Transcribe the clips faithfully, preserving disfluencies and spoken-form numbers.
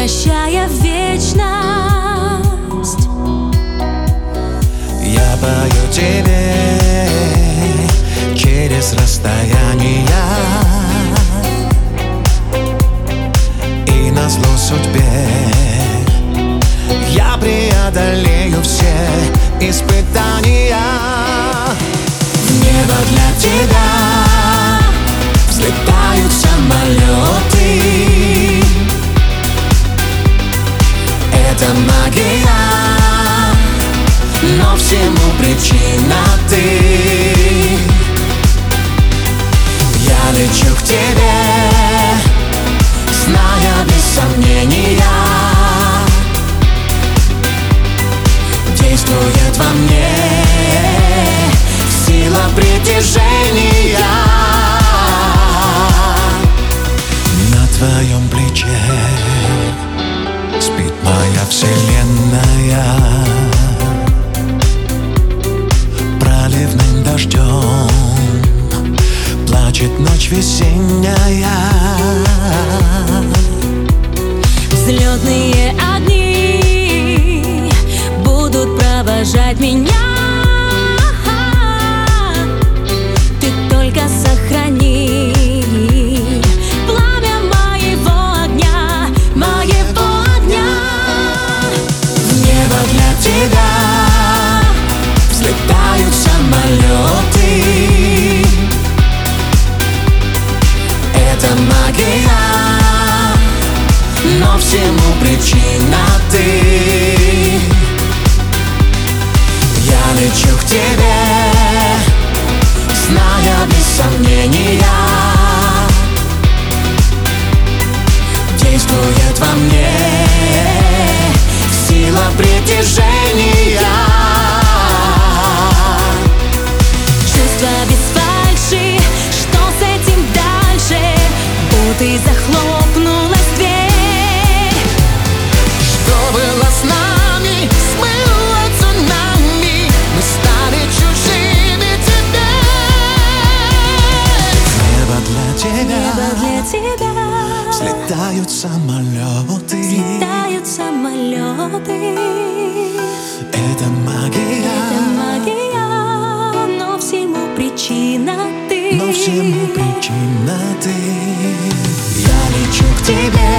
прощая вечность. Я пою тебе через расстояние, и назло судьбе я преодолею все испытания. В небо для тебя взлетают самолеты. Это магия, но всему причина ты. Я лечу к тебе, зная без сомнения, действует во мне сила притяжения. На твоем плече спит моя вселенная. Проливным дождем плачет ночь весенняя. Взлетные огни будут провожать меня. Ты только сохрани пламя моего огня, моего огня. В небо для тебя взлетают самолеты. Это магия, но всему причина ты. Я лечу к тебе, зная без сомнения, действует во мне сила притяжения. Чувства без фальши, что с этим дальше? Будто и захлопнулась дверь. Что было с нами, смыло цунами. Мы стали чужими теперь. Небо для тебя, Небо для тебя взлетают самолеты. взлетают самолеты. Это магия, Это магия, но всему причина ты. но всему причина ты. Я лечу к тебе,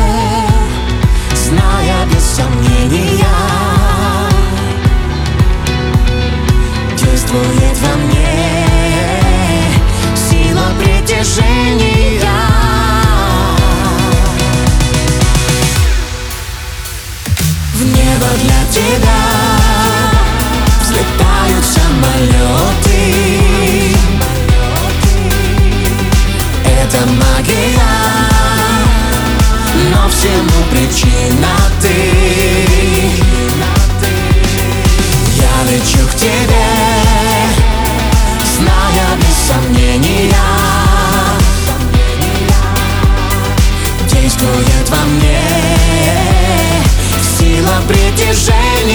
зная без сомнения, действует во мне сила притяжения. В небо для тебя взлетают самолеты. Это магия, но всему причина ты. Я лечу к тебе, зная без сомнения, действует во мне сила притяжения.